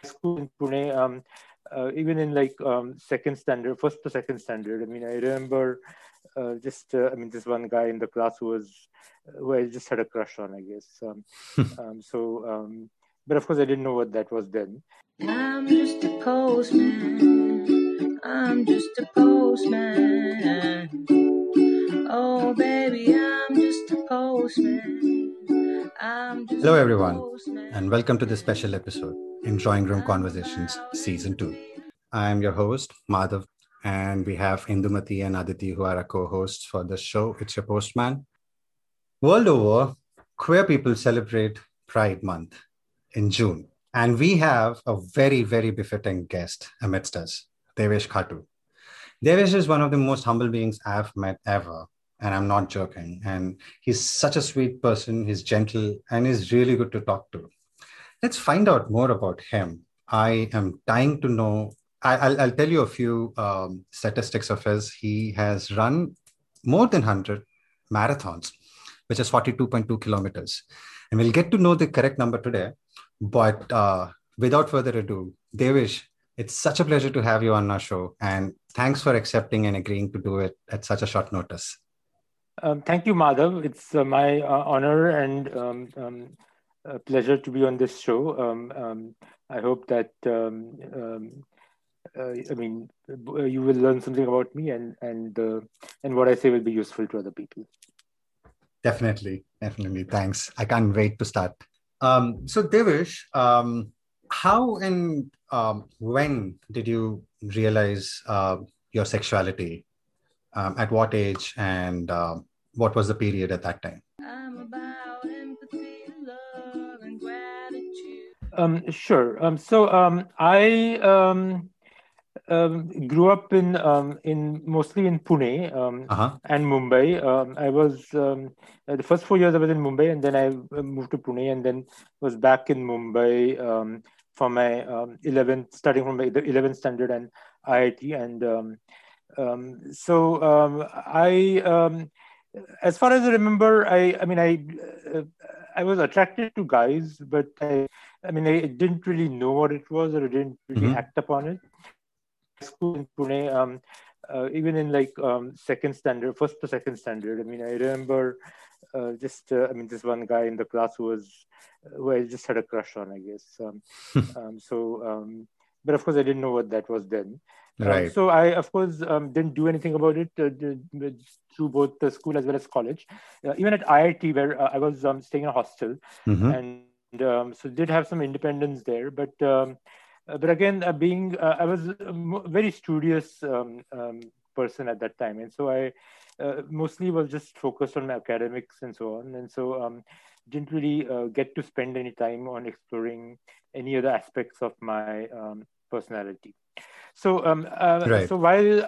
school in Pune, even in second standard, first to second standard. I mean, I remember this one guy in the class who I just had a crush on, I guess. But of course, I didn't know what that was then. I'm just a postman. I'm just a postman. Oh, baby, I'm just a postman. Hello, everyone, and welcome to this special episode in Drawing Room Conversations Season 2. I am your host, Madhav, and we have Indumati and Aditi who are our co-hosts for this show. It's your postman. World over, queer people celebrate Pride Month in June, and we have a very, very befitting guest amidst us, Devesh Khatu. Devesh is one of the most humble beings I've met ever. And I'm not joking. And he's such a sweet person. He's gentle and he's really good to talk to. Let's find out more about him. I am dying to know. I'll tell you a few statistics of his. He has run more than 100 marathons, which is 42.2 kilometers. And we'll get to know the correct number today. But without further ado, Devesh, it's such a pleasure to have you on our show. And thanks for accepting and agreeing to do it at such a short notice. Thank you, Madhav. It's my honor and a pleasure to be on this show. I hope that you will learn something about me, and what I say will be useful to other people. Definitely. Thanks. I can't wait to start. So, Devesh, how and when did you realize your sexuality? At what age and what was the period at that time? I'm about empathy, love, and gratitude. Sure. I grew up in mostly in Pune and Mumbai. I was the first 4 years I was in Mumbai, and then I moved to Pune, and then was back in Mumbai for my 11th, starting from the 11th standard and IIT. And as far as I remember, I was attracted to guys, but I didn't really know what it was, or I didn't really act upon it. School in Pune, even in second standard, first to second standard. I mean, I remember this one guy in the class who I just had a crush on, I guess. But of course, I didn't know what that was then. Right. So I, of course, didn't do anything about it through both the school as well as college. Even at IIT, where I was staying in a hostel, and so did have some independence there. But again, I was a very studious person at that time, and so I mostly was just focused on my academics and so on, and so didn't really get to spend any time on exploring any other aspects of my personality. So, right. So while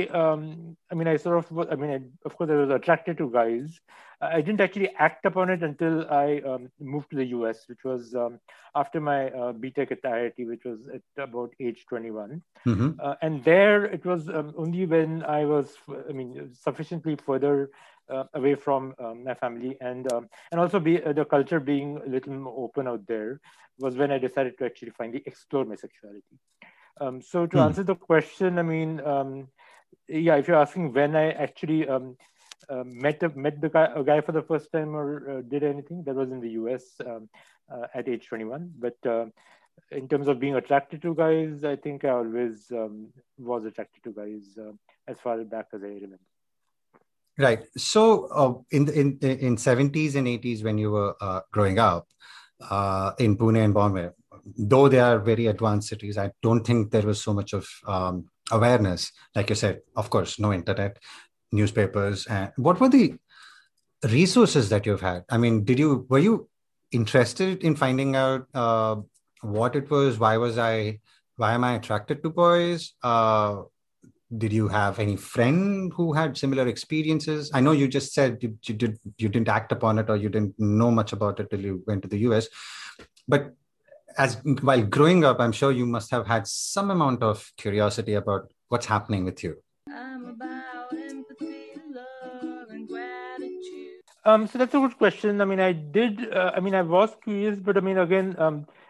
of course, I was attracted to guys. I didn't actually act upon it until I moved to the US, which was after my BTech at IIT, which was at about age 21. And there it was only when I was, sufficiently further away from my family, and also the culture being a little more open out there, was when I decided to actually finally explore my sexuality. So to answer the question, if you're asking when I actually met a guy for the first time or did anything, that was in the US at age 21. But in terms of being attracted to guys, I think I always was attracted to guys as far back as I remember. Right. So in 70s and 80s, when you were growing up in Pune and Bombay, though they are very advanced cities, I don't think there was so much of awareness. Like you said, of course, no internet, newspapers. What were the resources that you've had? I mean, were you interested in finding out what it was? Why am I attracted to boys? Did you have any friend who had similar experiences? I know you just said you didn't act upon it, or you didn't know much about it till you went to the US. But while growing up, I'm sure you must have had some amount of curiosity about what's happening with you. I'm about empathy, love, and gratitude. So that's a good question. I was curious, but again,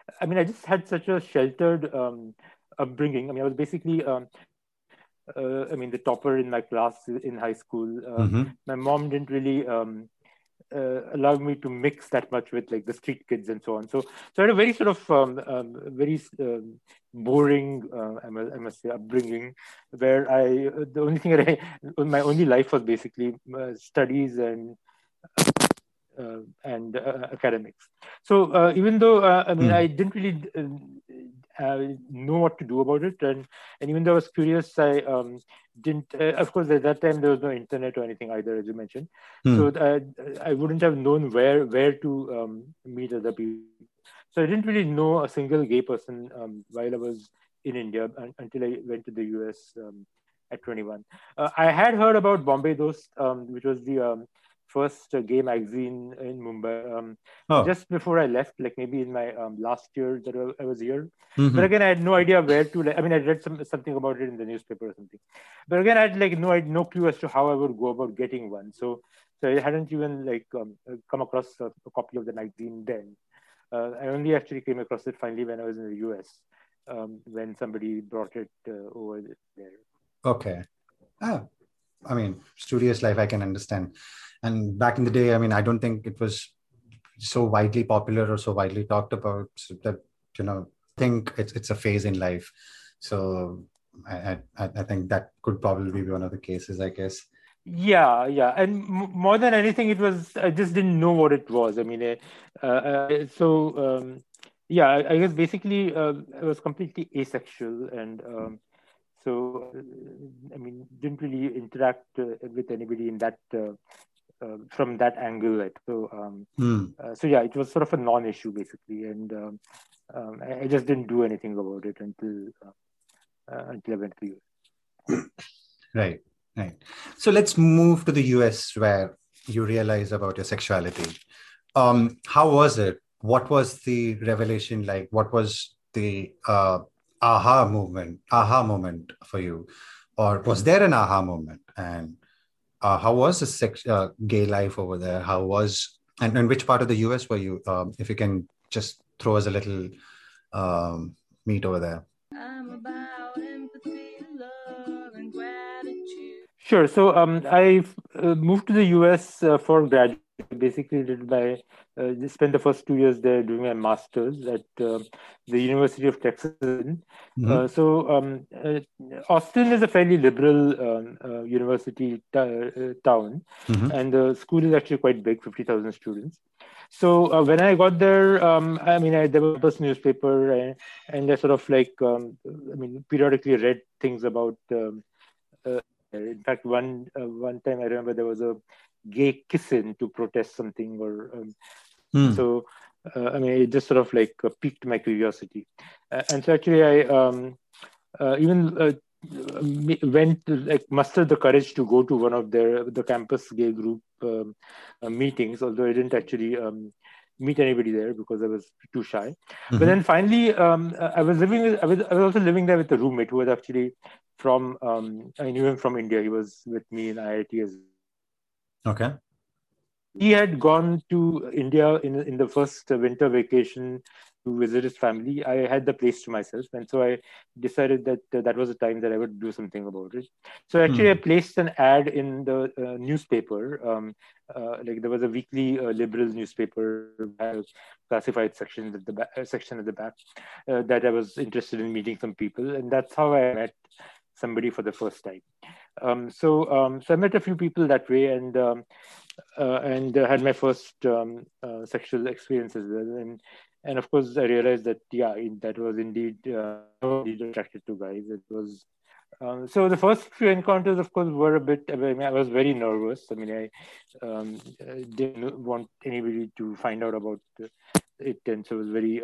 I mean, I just had such a sheltered upbringing. I mean, I was basically, I mean, the topper in my class in high school. Mm-hmm. My mom didn't really allow me to mix that much with like the street kids and so on. So I had a very sort of very boring, I must say, upbringing, where the only thing that my only life was basically studies and academics. So even though I mean I didn't really know what to do about it, and even though I was curious, I didn't. Of course, at that time there was no internet or anything either, as you mentioned. So I wouldn't have known where to meet other people. So I didn't really know a single gay person while I was in India until I went to the US at 21. I had heard about Bombay Dost, which was the first gay magazine in Mumbai just before I left, like maybe in my last year that I was here. But again, I had no idea where to. I mean, I read something about it in the newspaper or something. But again, I had like no clue as to how I would go about getting one. So I hadn't even like come across a copy of the magazine then. I only actually came across it finally when I was in the US, when somebody brought it over there. Okay. Ah, I mean, studious life, I can understand. And back in the day, I mean, I don't think it was so widely popular or so widely talked about, so that, think it's a phase in life. So I think that could probably be one of the cases, I guess. Yeah, and more than anything, it was I just didn't know what it was. I mean, yeah, I guess basically I was completely asexual, and so I mean, didn't really interact with anybody in that from that angle. Like, so yeah, it was sort of a non-issue basically, and I just didn't do anything about it until I went to US. Right. So let's move to the US, where you realize about your sexuality. How was it? What was the revelation like? What was the aha moment for you? Or was there an aha moment? And how was the gay life over there? How was, and which part of the US were you? If you can just throw us a little meat over there. I'm about empathy, love, and gratitude. Sure. So I moved to the US for graduate. Basically, just spent the first 2 years there doing my master's at the University of Texas. Austin is a fairly liberal university town, and the school is actually quite big, 50,000 students. So when I got there, I mean, there was a campus newspaper, and I sort of like, I mean, periodically read things about. In fact, one time I remember there was a gay kiss-in to protest something, or so. I mean, it just sort of like piqued my curiosity, and so actually I even went to like muster the courage to go to one of the campus gay group meetings, although I didn't actually meet anybody there because I was too shy. But then finally, I was also living there with a roommate who was actually from I knew him from India. He was with me in IIT as well. Okay. He had gone to India in the first winter vacation to visit his family. I had the place to myself, and so I decided that that was the time that I would do something about it. So actually, I placed an ad in the newspaper. Like there was a weekly liberal newspaper, classified section at the back, that I was interested in meeting some people, and that's how I met somebody for the first time. So I met a few people that way, and had my first sexual experience as well. And of course, I realized that that was indeed attracted to guys. It was so the first few encounters, of course, were a bit. I mean, I was very nervous. I mean, I didn't want anybody to find out about it, and so it was very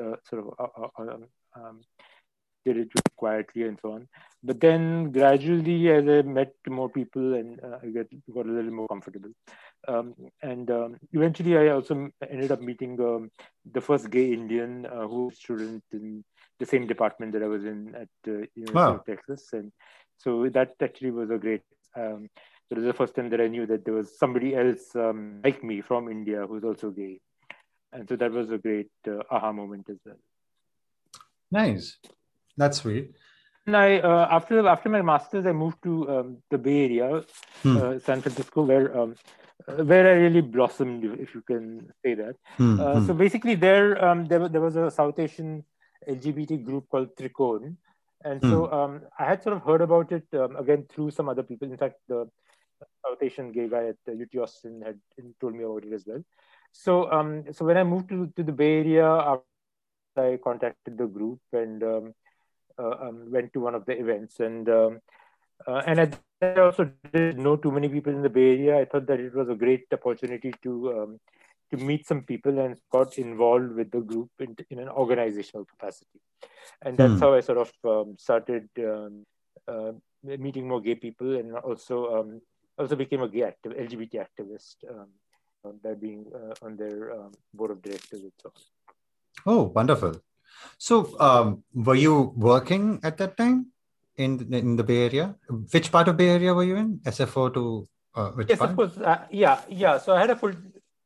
did it quietly and so on. But then gradually, as I met more people, and I got a little more comfortable. Eventually, I also ended up meeting the first gay Indian who was a student in the same department that I was in at University of Texas. And so that actually was a great, it was the first time that I knew that there was somebody else like me from India who's also gay. And so that was a great aha moment as well. Nice. That's sweet. And after my master's, I moved to the Bay Area, San Francisco, where I really blossomed, if you can say that. So basically, there was a South Asian LGBT group called Trikon, and so I had sort of heard about it again through some other people. In fact, the South Asian gay guy at UT Austin had told me about it as well. So when I moved to the Bay Area, I contacted the group and went to one of the events. And I also didn't know too many people in the Bay Area. I thought that it was a great opportunity to meet some people and got involved with the group in an organizational capacity. And that's how I sort of started meeting more gay people, and also became a gay LGBT activist by being on their board of directors and so on. Oh, wonderful. So were you working at that time in the Bay Area? Which part of Bay Area were you in? SFO to which yes, part? of course. Yeah. So I had a full.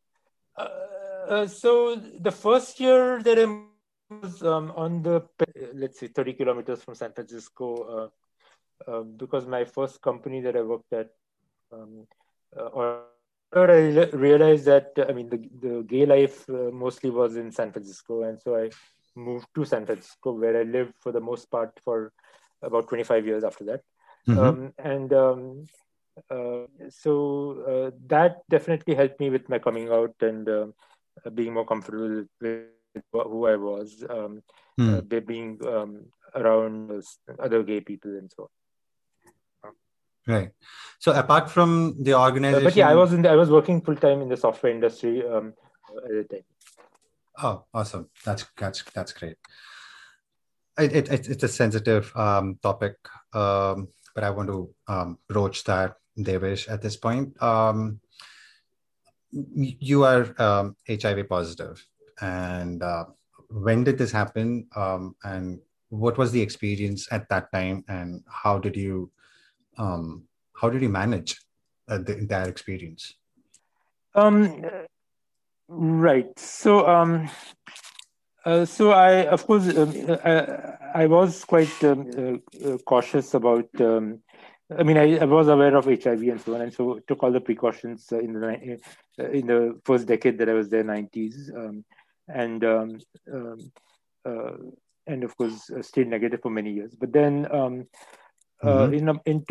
So the first year that I was on the, let's say, 30 kilometers from San Francisco, because my first company that I worked at, or I realized that the gay life mostly was in San Francisco, and so I moved to San Francisco, where I lived for the most part for about 25 years after that. So that definitely helped me with my coming out and being more comfortable with who I was, being around other gay people and so on. Right. So apart from the organization, but yeah, I was working full time in the software industry at the time. Oh, awesome! That's great. It's a sensitive topic, but I want to broach that, Devesh, at this point. You are HIV positive, and when did this happen? And what was the experience at that time? And how did you manage the entire experience? Right. So I, of course, I was quite cautious about. I was aware of HIV and so on, and so took all the precautions in the first decade that I was there, 90s, and of course stayed negative for many years. But then in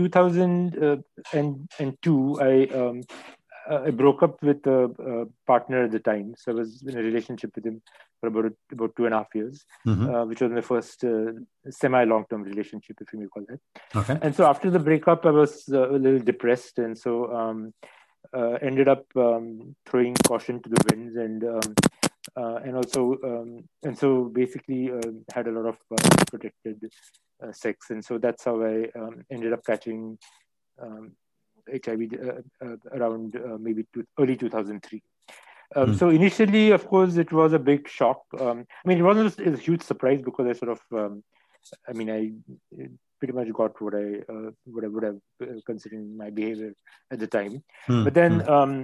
2002, I broke up with a partner at the time. So I was in a relationship with him for about 2.5 years, which was my first semi-long-term relationship, if you may call that. Okay. And so after the breakup, I was a little depressed, and so ended up throwing caution to the winds, and so basically had a lot of protected sex, and so that's how I ended up catching HIV around maybe early 2003. So initially, of course, it was a big shock. It wasn't a huge surprise because I sort of, I pretty much got what I would have considering my behavior at the time. But then,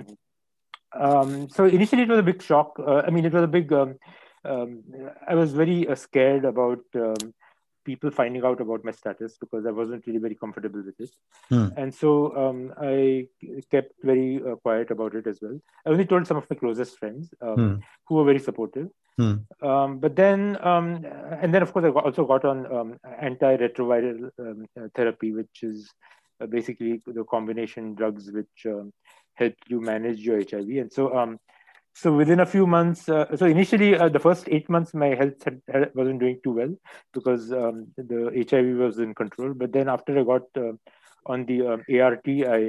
so initially it was a big shock. It was a big. I was very scared about people finding out about my status because I wasn't really very comfortable with it. And so I kept very quiet about it as well. I only told some of my closest friends who were very supportive. But then, and then of course, I also got on antiretroviral therapy, which is basically the combination drugs which help you manage your HIV. And so, so within a few months, so initially the first 8 months, my health wasn't doing too well because the HIV was in control. But then after I got on the ART,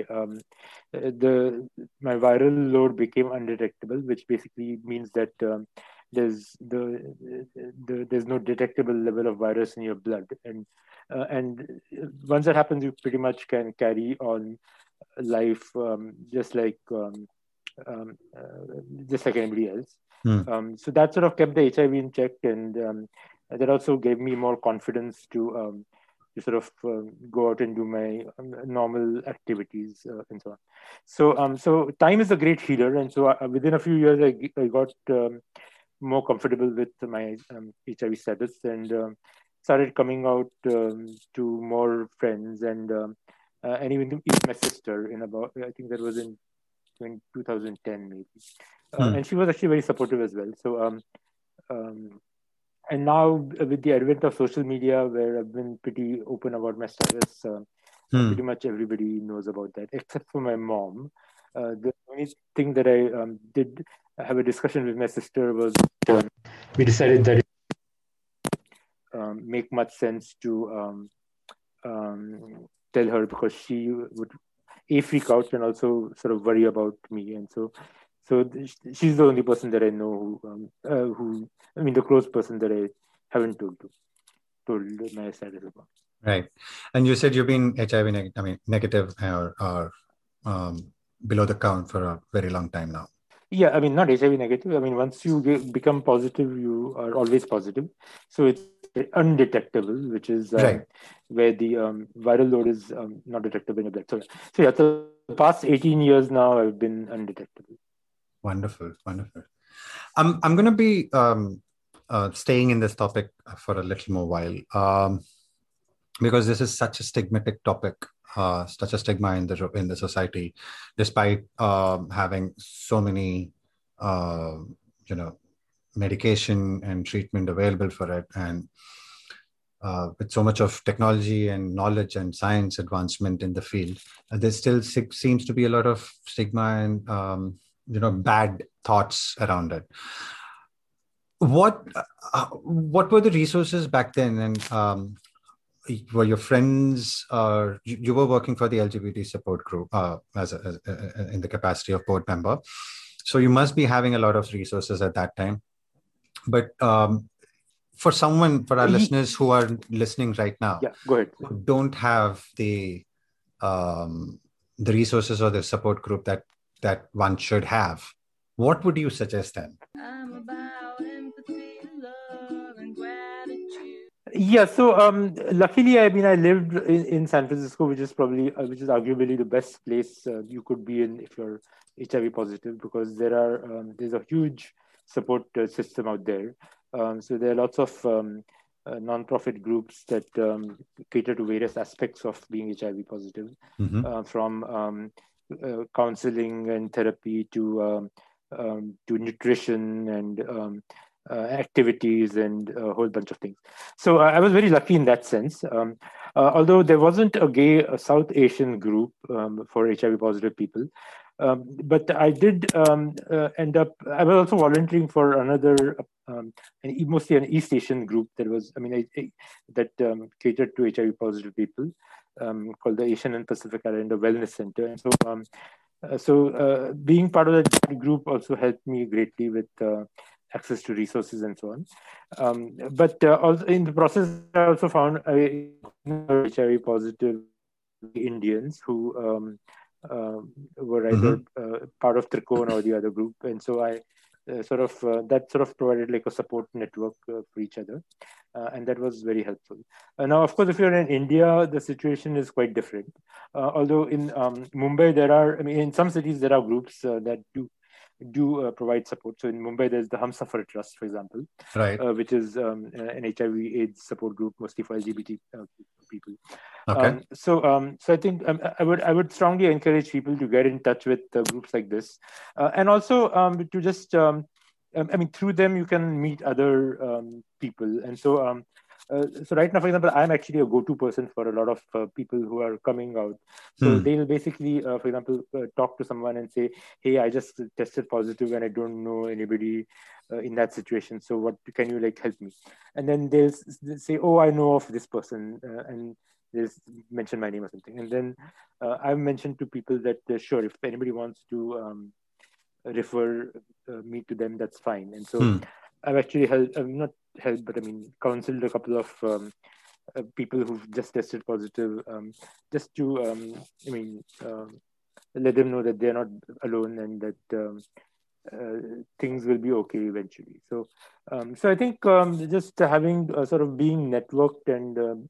my viral load became undetectable, which basically means that there's no detectable level of virus in your blood, and once that happens, you pretty much can carry on life just like anybody else. So that sort of kept the HIV in check, and that also gave me more confidence to sort of go out and do my normal activities and so on. So time is a great healer, and so within a few years I got more comfortable with my HIV status, and started coming out to more friends, and even my sister in about, I think that was in 2010 maybe, and she was actually very supportive as well. So and now with the advent of social media, where I've been pretty open about my status, pretty much everybody knows about that, except for my mom. The only thing that I did have a discussion with my sister was we decided that it make much sense to tell her, because she would freak out and also sort of worry about me, and so she's the only person that I know who I mean, the close person that I haven't told my status about. Right. And you said you've been HIV negative or below the count for a very long time now. Yeah, I mean, not HIV negative. I mean, once you become positive, you are always positive. So it's undetectable, which is right. where the viral load is not detectable in your blood. So yeah, the past 18 years now, I've been undetectable. Wonderful, wonderful. I'm going to be staying in this topic for a little more while, because this is such a stigmatic topic, such a stigma in the society, despite having so many, medication and treatment available for it, and with so much of technology and knowledge and science advancement in the field, there still seems to be a lot of stigma and bad thoughts around it. What were the resources back then, and were your friends, you were working for the LGBT support group as in the capacity of board member, so you must be having a lot of resources at that time. But for our listeners who are listening right now, go ahead, who don't have the resources or the support group that one should have, what would you suggest then? I'm about empathy, love, and gratitude. Yeah, so luckily, I mean, I lived in San Francisco, which is arguably the best place you could be in if you're HIV positive, because there's a huge support system out there. So there are lots of non-profit groups that cater to various aspects of being HIV positive, from counseling and therapy to nutrition and activities and a whole bunch of things. So I was very lucky in that sense. Although there wasn't a South Asian group for HIV positive people. But I did end up, I was also volunteering for another, mostly an East Asian group that was, that catered to HIV positive people, called the Asian and Pacific Islander Wellness Center. And so being part of that group also helped me greatly with access to resources and so on. But also in the process, I also found HIV positive Indians who were either part of Trikona or the other group, and so I that provided like a support network for each other, and that was very helpful. Now, of course, if you're in India, the situation is quite different. Although in Mumbai, in some cities there are groups that do provide support. So in Mumbai, there's the Humsafar Trust, for example, right, which is an HIV/AIDS support group mostly for LGBT people. Okay. So I think I would strongly encourage people to get in touch with groups like this, and also to just through them you can meet other people, and so. So right now, for example, I'm actually a go-to person for a lot of people who are coming out. So they'll basically, for example, talk to someone and say, "Hey, I just tested positive and I don't know anybody in that situation. So what can you help me?" And then they'll say, "Oh, I know of this person," and they'll mention my name or something. And then I've mentioned to people that sure, if anybody wants to refer me to them, that's fine. And so I've actually counseled a couple of people who've just tested positive, just to let them know that they're not alone and that things will be okay eventually. So I think just having sort of being networked and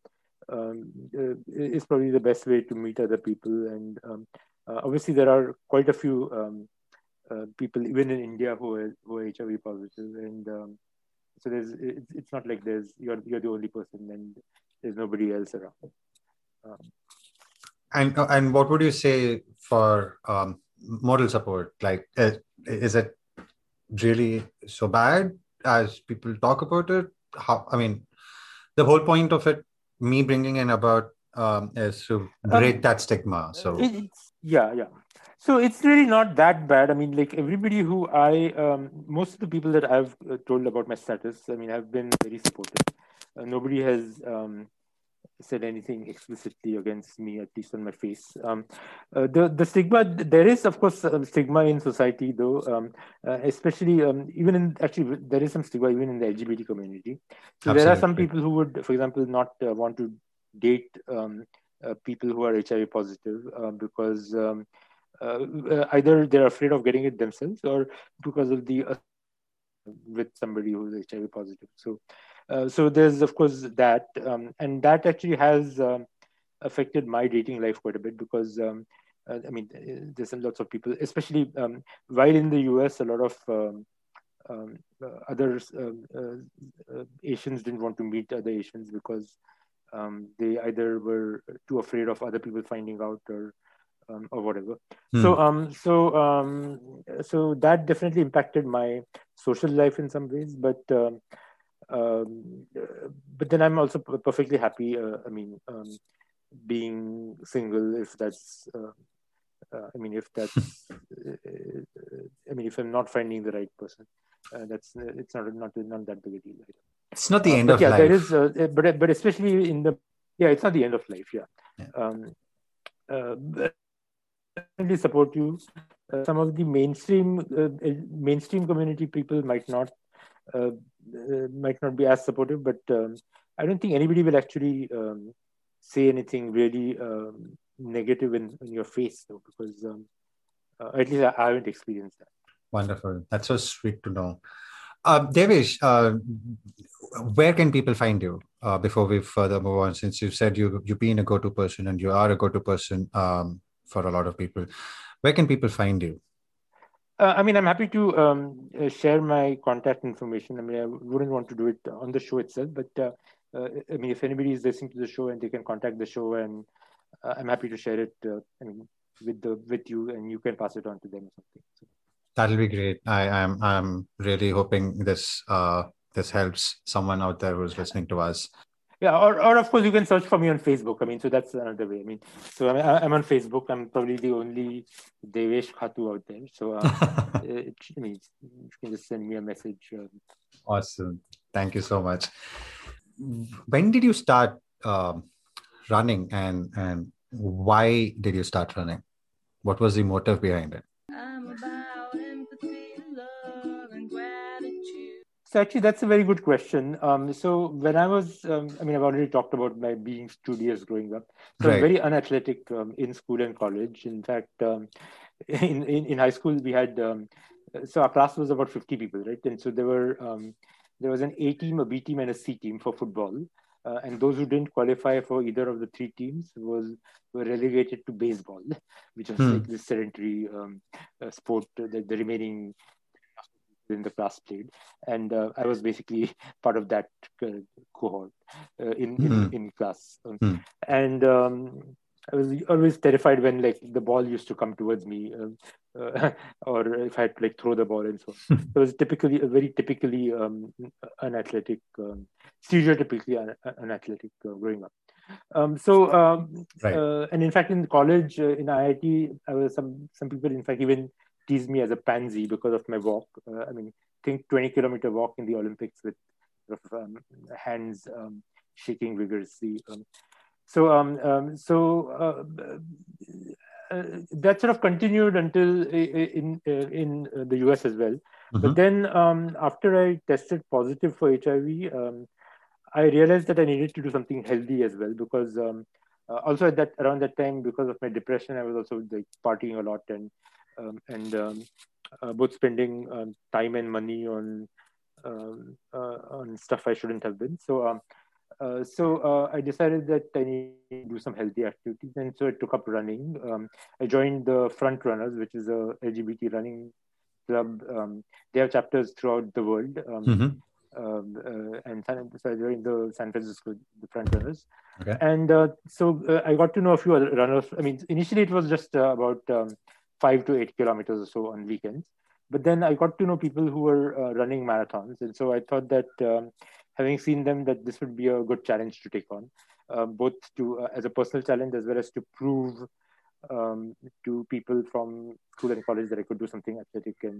is probably the best way to meet other people. And obviously there are quite a few people even in India who are HIV positive, and so it's not like you're the only person and there's nobody else around. Um, And what would you say for moral support? Like, is it really so bad as people talk about it? I mean, the whole point of it, me bringing in about is to break that stigma. So yeah. So it's really not that bad. I mean, like everybody most of the people that I've told about my status, I mean, have been very supportive. Nobody has said anything explicitly against me, at least on my face. The stigma, there is of course stigma in society, though, especially even in actually there is some stigma even in the LGBT community. So there are some absolutely. people who would, for example, not want to date people who are HIV positive because either they're afraid of getting it themselves or because of the with somebody who's HIV positive. So there's of course that, and that actually has affected my dating life quite a bit because I mean there's lots of people, especially while in the US, a lot of others Asians didn't want to meet other Asians because they either were too afraid of other people finding out or whatever. So that definitely impacted my social life in some ways, um, but then I'm also perfectly happy. I mean, being single, if that's. I mean, if that's. I mean, if I'm not finding the right person, it's not that big a deal. It's not the end but of yeah, life. there is. But especially it's not the end of life. Yeah. Definitely support you. Some of the mainstream community people might not be as supportive, but I don't think anybody will actually say anything really negative in your face, though, because at least I haven't experienced that. Wonderful. That's so sweet to know. Devesh, where can people find you before we further move on? Since you said you've been a go-to person and you are a go-to person for a lot of people, where can people find you? I mean, I'm happy to share my contact information. I mean, I wouldn't want to do it on the show itself, but I mean, if anybody is listening to the show and they can contact the show, and I'm happy to share it. I mean, with you, and you can pass it on to them or something. So. That'll be great. I'm really hoping this helps someone out there who's listening to us. Yeah, or of course you can search for me on Facebook. I mean, so that's another way. I mean, so I'm on Facebook. I'm probably the only Devesh Khatu out there. So I mean, you can just send me a message. Awesome. Thank you so much. When did you start running, and why did you start running? What was the motive behind it? I'm about empathy, love, and gratitude. So actually, that's a very good question. So when I was, I mean, I've already talked about my being studious growing up. So I was very unathletic in school and college. In fact, in high school we had, so our class was about 50 people, right? And so there was an A team, a B team, and a C team for football. And those who didn't qualify for either of the three teams were relegated to baseball, which was like this sedentary sport that the remaining in the class played, and I was basically part of that cohort in class, and I was always terrified when like the ball used to come towards me, or if I had to like throw the ball and so on. So it was very typically unathletic, stereotypically unathletic growing up. And in fact, in college, in IIT, I was some people, in fact, even teased me as a pansy because of my walk. I mean, think 20-kilometer walk in the Olympics with hands shaking vigorously. That sort of continued until in the US as well. But then after I tested positive for HIV, I realized that I needed to do something healthy as well, because also around that time, because of my depression, I was also like partying a lot and both spending time and money on stuff I shouldn't have been. So I decided that I need to do some healthy activities, and so I took up running. I joined the Front Runners, which is a LGBT running Club. They have chapters throughout the world. And so they're in the San Francisco, the front runners. Okay. And so I got to know a few other runners. I mean, initially it was just about 5 to 8 kilometers or so on weekends. But then I got to know people who were running marathons. And so I thought that having seen them, that this would be a good challenge to take on, both to as a personal challenge as well as to prove to people from school and college that I could do something athletic, and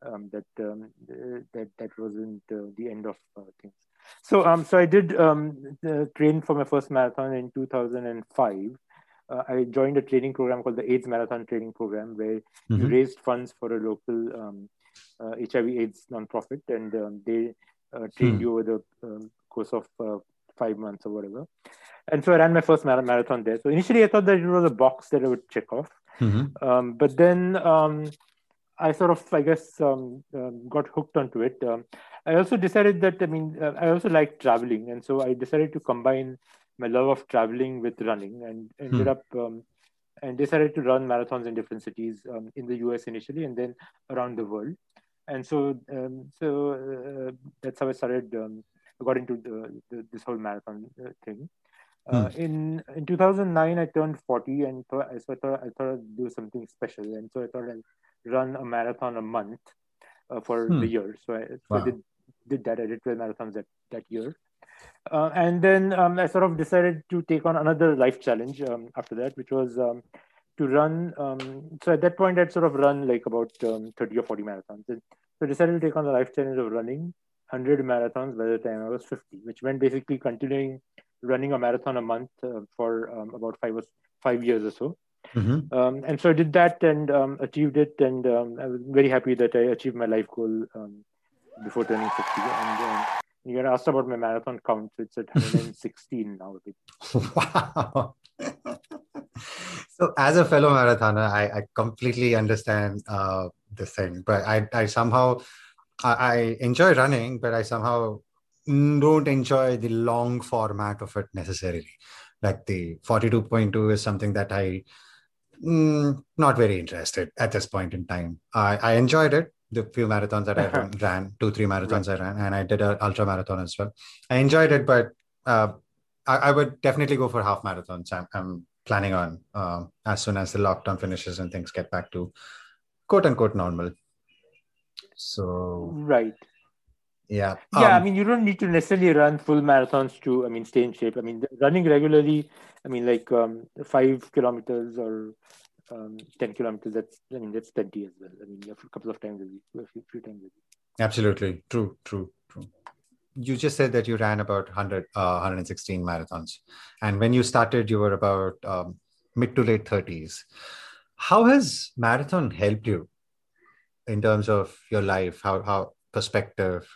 that wasn't the end of things. So I did train for my first marathon in 2005. I joined a training program called the AIDS Marathon Training Program, where you raised funds for a local HIV/AIDS nonprofit, and they trained you over the course of 5 months or whatever. And so I ran my first marathon there. So initially I thought that it was a box that I would check off. But then I sort of, I guess, got hooked onto it. I also decided that, I also like traveling. And so I decided to combine my love of traveling with running, and ended up and decided to run marathons in different cities in the US initially, and then around the world. And so that's how I started, got into this whole marathon thing. In 2009, I turned 40, and I thought I'd do something special. And so I thought I'd run a marathon a month for the year. So I did that. I did 12 marathons that year. And then I sort of decided to take on another life challenge after that, which was to run. So at that point, I'd sort of run like about 30 or 40 marathons. And so I decided to take on the life challenge of running 100 marathons by the time I was 50, which meant basically continuing running a marathon a month for about 5 years or so. And so I did that and achieved it. And I was very happy that I achieved my life goal before turning 50. And you got asked about my marathon count. So it's at 116 now. Wow. So as a fellow marathoner, I completely understand this thing, but I somehow, I enjoy running, but I somehow don't enjoy the long format of it necessarily. Like the 42.2 is something that I not very interested at this point in time. I enjoyed it. The few marathons that I ran, 2-3 marathons I ran, and I did an ultra marathon as well. I enjoyed it, but I would definitely go for half marathons. I'm planning on as soon as the lockdown finishes and things get back to quote unquote normal. So right. Yeah. Yeah, you don't need to necessarily run full marathons to, stay in shape. Running regularly, like 5 kilometers or 10 kilometers, that's plenty as well. A couple of times a week, a few times a week. Absolutely. True. You just said that you ran about 116 marathons. And when you started, you were about mid to late 30s. How has marathon helped you in terms of your life? How perspective?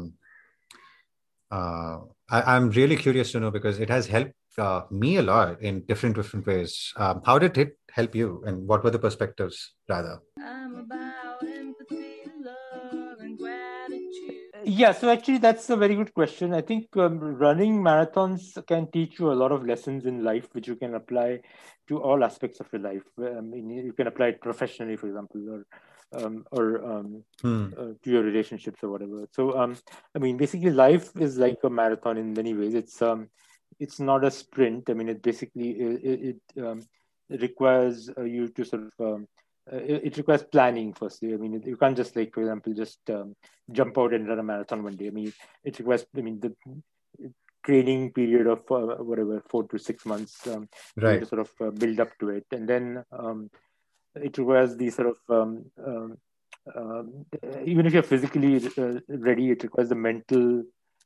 I'm really curious to know, because it has helped me a lot in different ways. How did it help you, and what were the perspectives rather? I'm about empathy, love, and gratitude. Yeah, so actually that's a very good question. I think running marathons can teach you a lot of lessons in life, which you can apply to all aspects of your life. You can apply it professionally, for example, or to your relationships or whatever. So, basically, life is like a marathon in many ways. It's not a sprint. It basically it requires you to sort of it requires planning firstly. You can't just, like, for example, just jump out and run a marathon one day. It requires the training period of whatever 4 to 6 months right. to sort of build up to it, and then it requires the sort of even if you're physically ready, it requires the mental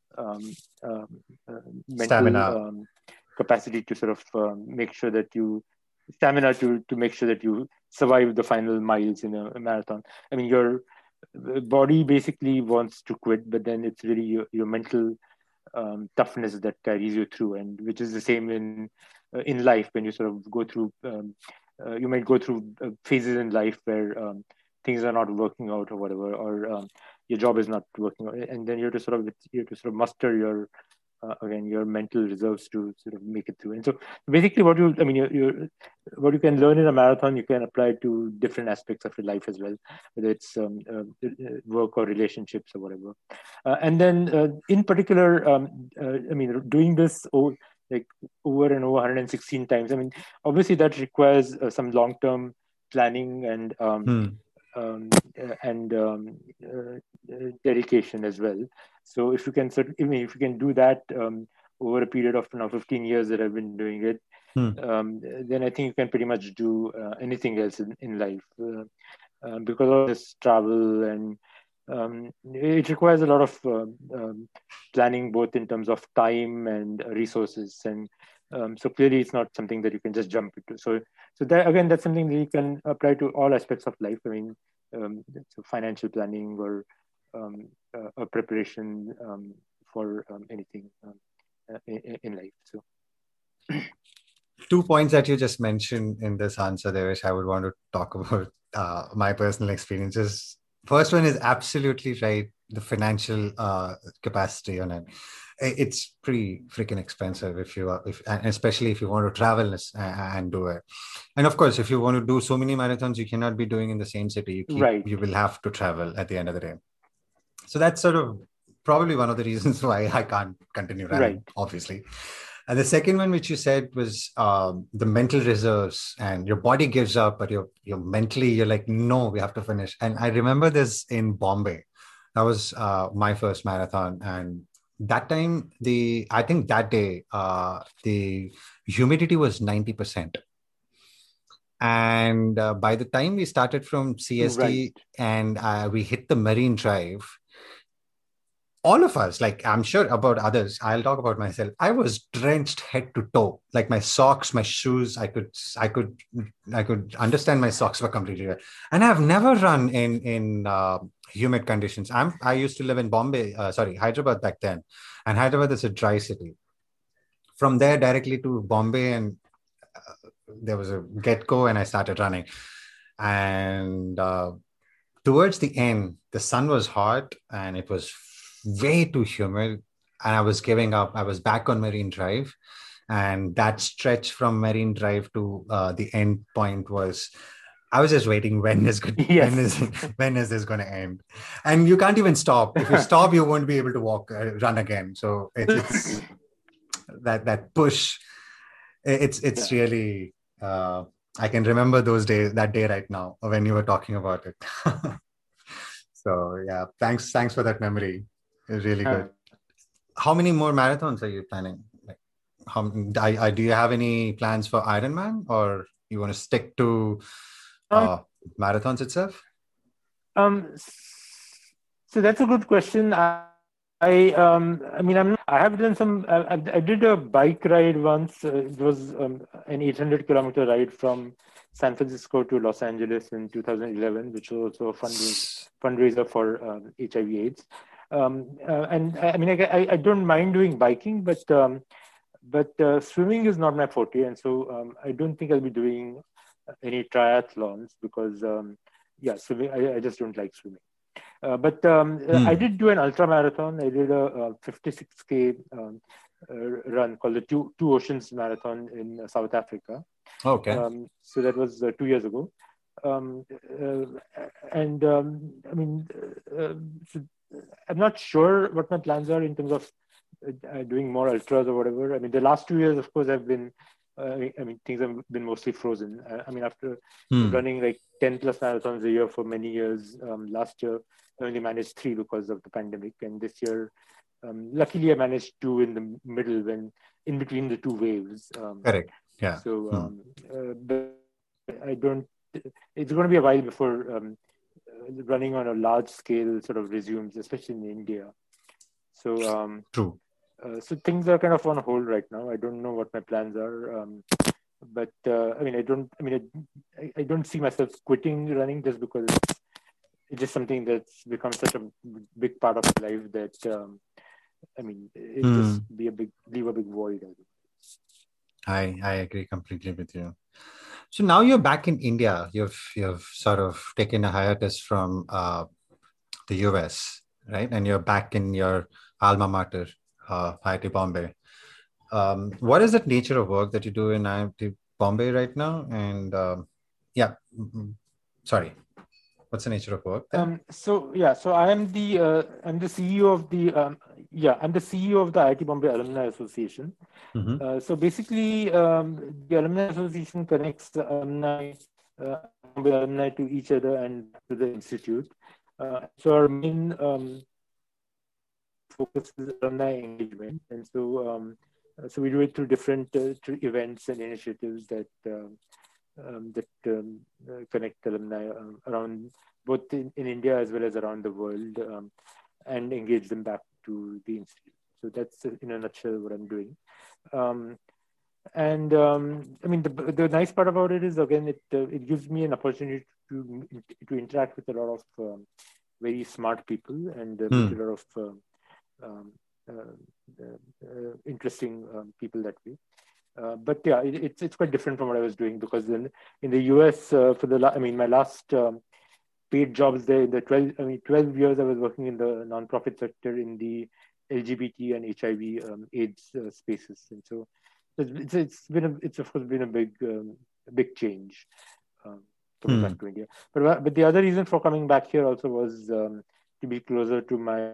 stamina, capacity to sort of make sure that you stamina to make sure that you survive the final miles in a marathon. Your body basically wants to quit, but then it's really your mental toughness that carries you through, and which is the same in life. When you sort of go through you might go through phases in life where things are not working out or whatever, or your job is not working out, and then you have to sort of muster your again, your mental reserves to sort of make it through. And so basically what you can learn in a marathon, you can apply to different aspects of your life as well, whether it's work or relationships or whatever. And then in particular, doing this like over and over 116 times, I mean, obviously that requires some long-term planning and dedication as well. So if you can do that over a period of now 15 years that I've been doing it, then I think you can pretty much do anything else in life because of this travel, and it requires a lot of planning, both in terms of time and resources. And so clearly it's not something that you can just jump into. So that, again, that's something that you can apply to all aspects of life. I mean, so financial planning or a preparation for anything in life. So 2 points that you just mentioned in this answer there, which I would want to talk about my personal experiences. First one is absolutely right. The financial capacity on it. It's pretty freaking expensive and especially if you want to travel and do it. And of course, if you want to do so many marathons, you cannot be doing in the same city. You will have to travel at the end of the day. So that's sort of probably one of the reasons why I can't continue running, obviously. And the second one, which you said, was the mental reserves, and your body gives up, but you're mentally, you're like, no, we have to finish. And I remember this in Bombay. That was my first marathon. And that time, I think that day, the humidity was 90%. And by the time we started from CST and we hit the Marine Drive, all of us, like, I'm sure about others, I'll talk about myself, I was drenched head to toe. Like my socks, my shoes, I could understand my socks were completely wet. And I've never run in humid conditions. I used to live in Hyderabad back then. And Hyderabad is a dry city. From there directly to Bombay, and there was a get-go, and I started running. And towards the end, the sun was hot and it was way too humid, and I was giving up. I was back on Marine Drive, and that stretch from Marine Drive to the end point I was just waiting, when is this going to end? And you can't even stop. If you stop, you won't be able to run again. So it's that push. It's really. I can remember that day right now when you were talking about it. So yeah, thanks for that memory. It's really good. How many more marathons are you planning? Like, do you have any plans for Ironman, or you want to stick to marathons itself? So that's a good question. I have done some. I did a bike ride once. It was an 800-kilometer ride from San Francisco to Los Angeles in 2011, which was also a fundraiser for HIV/AIDS. I don't mind doing biking, but swimming is not my forte, and so I don't think I'll be doing any triathlons because swimming. I just don't like swimming. I did do an ultra marathon. I did a 56K run called the Two Oceans Marathon in South Africa. Okay. So that was 2 years ago. So I'm not sure what my plans are in terms of doing more ultras or whatever. I mean, the last 2 years, of course, have been, things have been mostly frozen. After running like 10 plus marathons a year for many years, last year I only managed 3 because of the pandemic. And this year, luckily I managed 2 in the middle, in between the 2 waves. Correct. Yeah. So, but I don't, it's going to be a while before running on a large scale sort of resumes, especially in India. So true. So things are kind of on hold right now. I don't know what my plans are, I don't see myself quitting running just because it's just something that's become such a big part of my life that it just leave a big void. I agree completely with you. So now you're back in India. You've sort of taken a hiatus from the US, right? And you're back in your alma mater, IIT Bombay. What is the nature of work that you do in IIT Bombay right now? And sorry, what's the nature of work there? So I'm the CEO of the IIT Bombay Alumni Association. So basically, the Alumni Association connects the Bombay alumni to each other and to the institute. So our main focus is alumni engagement, and so we do it through different through events and initiatives that connect alumni around both in India as well as around the world, and engage them back to the institute. So that's in a nutshell what I'm doing. I mean, the nice part about it is, again, it gives me an opportunity to interact with a lot of very smart people and meet a lot of interesting people that way. But yeah, it's quite different from what I was doing, because in the US, my last paid jobs there in the 12 years I was working in the nonprofit sector in the LGBT and HIV AIDS spaces, and so it's of course been a big change coming back to India. But the other reason for coming back here also was to be closer to my.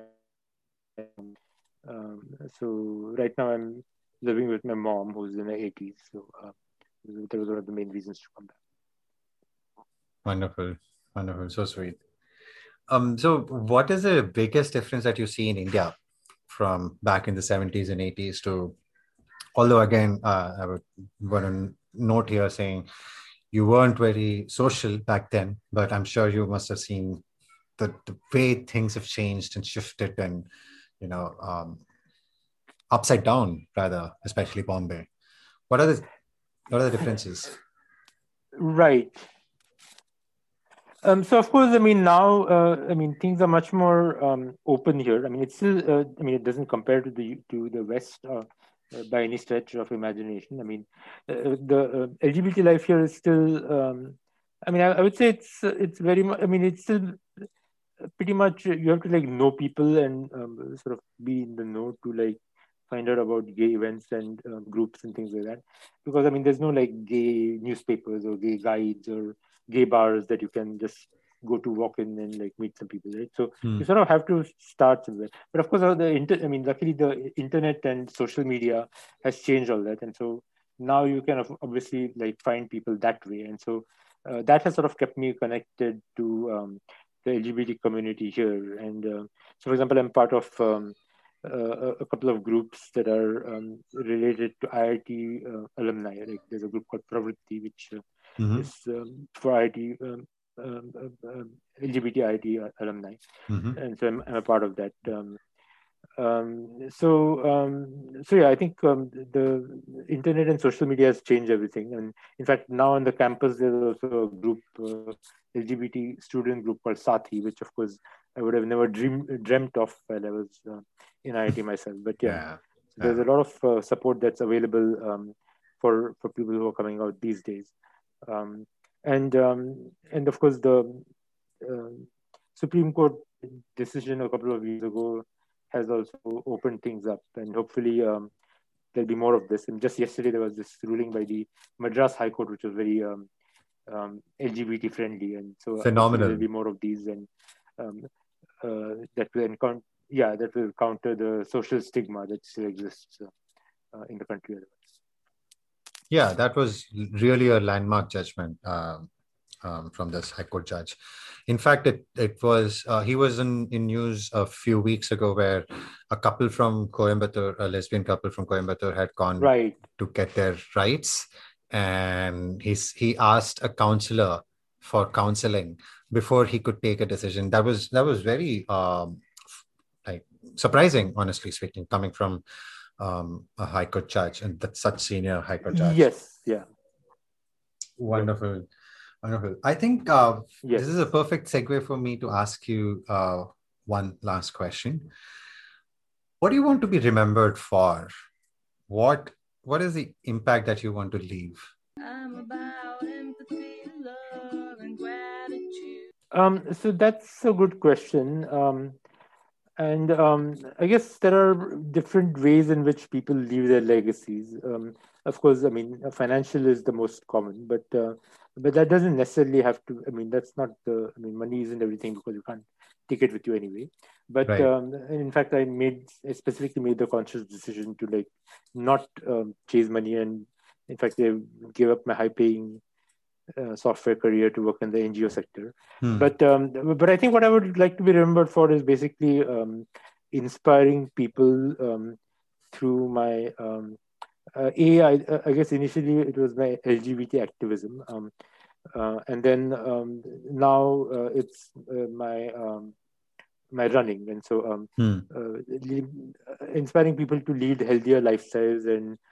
So right now I'm living with my mom, who's in her 80s. So that was one of the main reasons to come back. Wonderful. So sweet. So what is the biggest difference that you see in India from back in the 70s and 80s to, although again, I would want to note here saying you weren't very social back then, but I'm sure you must have seen the way things have changed and shifted and, upside down rather, especially Bombay. What are the differences? Right. So of course, I mean, now, things are much more open here. I mean, it's still, it doesn't compare to the West by any stretch of imagination. I mean, the LGBT life here is still, I would say it's very much, it's still pretty much, you have to know people and sort of be in the know to find out about gay events and groups and things like that. Because there's no gay newspapers or gay guides or gay bars that you can just go to walk in and meet some people, right? So you sort of have to start somewhere. But of course, luckily the internet and social media has changed all that, and so now you can obviously find people that way, and so that has sort of kept me connected to the LGBT community here. And so, for example, I'm part of a couple of groups that are related to IIT alumni. There's a group called Pravritti, which is for IIT LGBT IIT alumni, and so I'm a part of that. So yeah, I think the internet and social media has changed everything. And in fact, now on the campus there's also a group, LGBT student group called Sathi, which of course I would have never dreamt of while I was in IIT myself. But there's a lot of support that's available for people who are coming out these days. And of course the Supreme Court decision a couple of years ago has also opened things up, and hopefully there'll be more of this. And just yesterday there was this ruling by the Madras High Court, which was very LGBT friendly, and so phenomenal. There'll be more of these, and that will counter the social stigma that still exists in the country. Yeah, that was really a landmark judgment from this High Court judge. In fact, it was he was in news a few weeks ago where a couple from Coimbatore, a lesbian couple from Coimbatore, had gone to get their rights, and he asked a counselor for counseling before he could take a decision. That was very surprising, honestly speaking, coming from a High Court judge, and that's such senior High Court judge. Yes, yeah. Wonderful. I think this is a perfect segue for me to ask you one last question. What do you want to be remembered for? What is the impact that you want to leave? I'm about empathy, love, and gratitude. So that's a good question. And I guess there are different ways in which people leave their legacies. Of course, I mean, financial is the most common, but that doesn't necessarily have to. I mean, that's not the. I mean, money isn't everything because you can't take it with you anyway. But Right. in fact, I specifically made the conscious decision to like not chase money, and in fact, I gave up my high-paying software career to work in the NGO sector. Hmm. But I think what I would like to be remembered for is basically inspiring people through my I guess initially it was my LGBT activism, and then now it's my running, and so Hmm. inspiring people to lead healthier lifestyles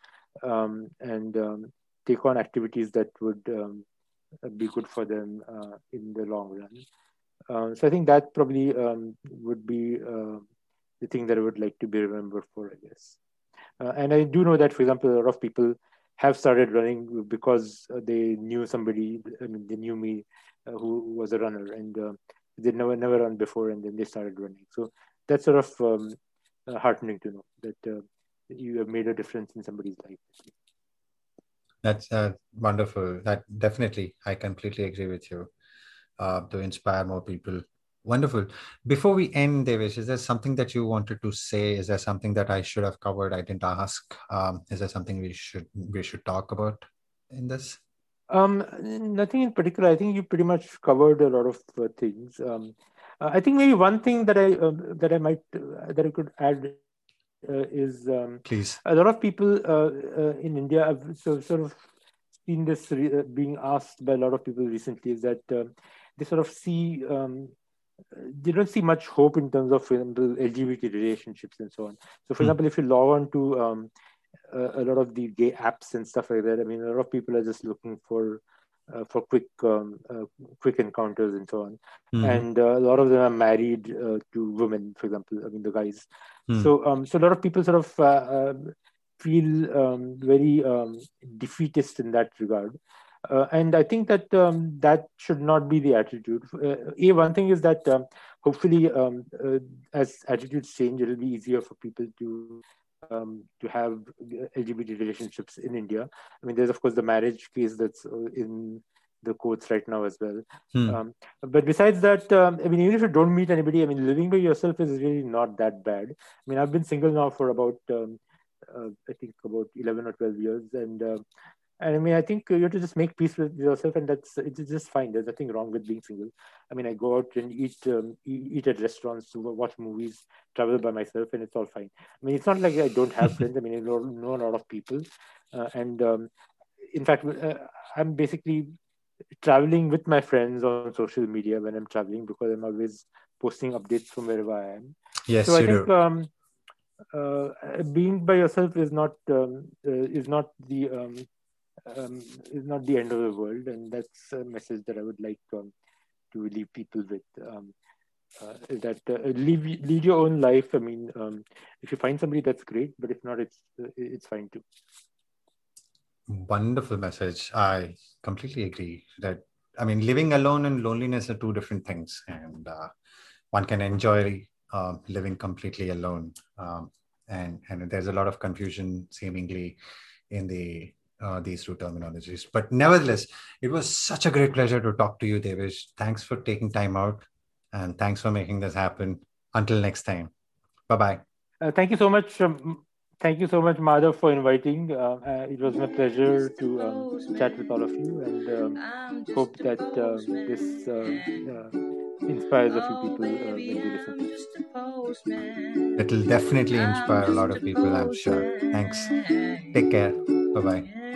and take on activities that would be good for them in the long run. So I think that probably would be the thing that I would like to be remembered for, I guess. And I do know that, for example, a lot of people have started running because they knew somebody. I mean, they knew me who was a runner, and they never run before, and then they started running. So that's sort of heartening to know that you have made a difference in somebody's life. That's wonderful. That definitely, I completely agree with you. To inspire more people. Wonderful. Before we end, Devesh, is there something that you wanted to say? Is there something that I should have covered? I didn't ask. Is there something we should talk about in this? Nothing in particular. I think you pretty much covered a lot of things. I think maybe one thing that I might that I could add is Please. a lot of people in India have sort of seen this being asked by a lot of people recently is that they sort of see they don't see much hope in terms of, for example, LGBT relationships and so on. So, for Hmm. example, if you log on to a lot of the gay apps and stuff like that, I mean, a lot of people are just looking for quick encounters and so on, Mm-hmm. and a lot of them are married to women, for example. I mean, the guys. Hmm. So a lot of people sort of feel very defeatist in that regard. And I think that that should not be the attitude. One thing is that hopefully, as attitudes change, it will be easier for people to have LGBT relationships in India. I mean, there's of course the marriage case that's in the courts right now as well. Hmm. But besides that, I mean, even if you don't meet anybody, I mean, living by yourself is really not that bad. I mean, I've been single now for about I think about 11 or 12 years, and I mean, I think you have to just make peace with yourself, and it's just fine. There's nothing wrong with being single. I mean, I go out and eat at restaurants, to watch movies, travel by myself, and it's all fine. I mean, it's not like I don't have friends. I mean, I know a lot of people, and in fact, I'm basically traveling with my friends on social media when I'm traveling because I'm always posting updates from wherever I am. So Yes, I you think do. being by yourself is not the end of the world, and that's a message that I would like to leave people with. Is that lead your own life. I mean, if you find somebody, that's great, but if not, it's fine too. Wonderful message. I completely agree that, I mean, living alone and loneliness are two different things, and one can enjoy living completely alone. And there's a lot of confusion seemingly in these two terminologies. But nevertheless, it was such a great pleasure to talk to you, Devesh. Thanks for taking time out, and thanks for making this happen. Until next time. Bye-bye. Thank you so much. Thank you so much, Madhav, for inviting. It was my pleasure to chat with all of you, and hope that this inspires a few people when they listen to it. It'll definitely inspire a lot of people, I'm sure. Thanks. Take care. Bye-bye.